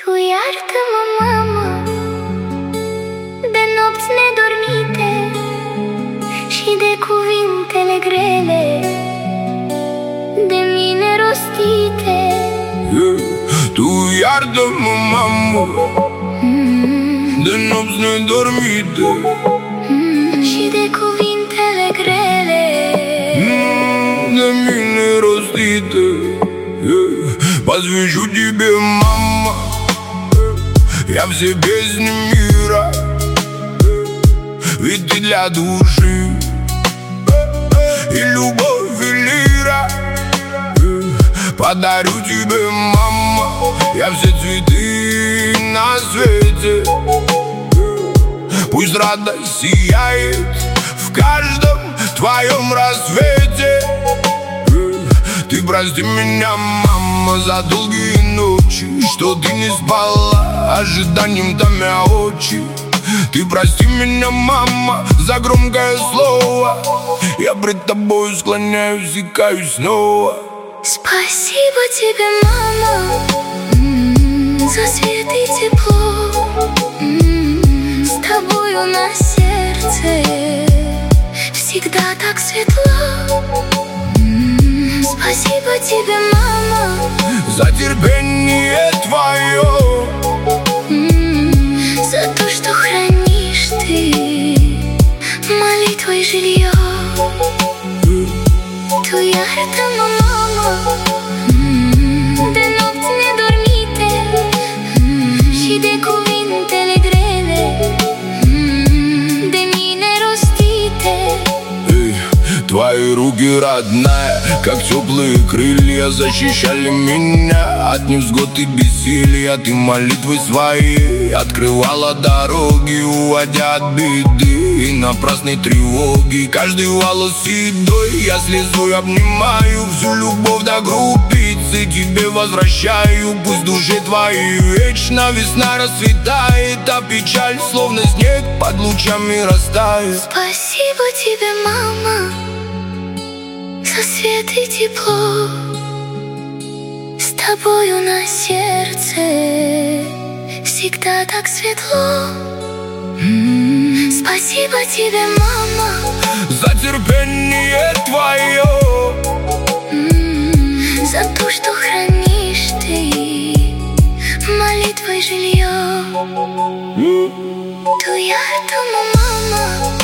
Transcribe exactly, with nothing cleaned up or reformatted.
Tu iartă-mă, mamă, de nopți nedormite și de cuvintele grele de mine rostite. Tu iartă-mă, mamă, de nopți nedormite și de cuvintele grele de mine rostite. Посвящу тебе, мама, я все песни мира, ведь ты для души и любовь, и лира. Подарю тебе, мама, я все цветы на свете. Пусть радость сияет в каждом твоем рассвете. Ты прости меня, мама, за долгие ночи, что ты не спала, ожиданием томя очи. Ты прости меня, мама, за громкое слово. Я пред тобой склоняюсь и каюсь снова. Спасибо тебе, мама, за свет и тепло. С тобою на сердце всегда так светло. Спасибо тебе, мама, за терпение твое, за то, что хранишь ты молитвой жилье. Tu iartă-mă, mamă, de nopți nedormite și de cuvintele grele de mine rostite. Твои руки, родная, как теплые крылья, защищали меня от невзгод и бессилия. Ты молитвой своей открывала дороги, уводя от беды и напрасной тревоги. Каждый волос седой я слезой обнимаю, всю любовь до группицы тебе возвращаю. Пусть в душе твоей вечно весна расцветает, а печаль словно снег под лучами растает. Спасибо тебе, мама, за свет и тепло. С тобою на сердце всегда так светло. Спасибо тебе, мама, за терпение твое, за то, что хранишь ты молитвой жилье. Tu iartă-mă, mama,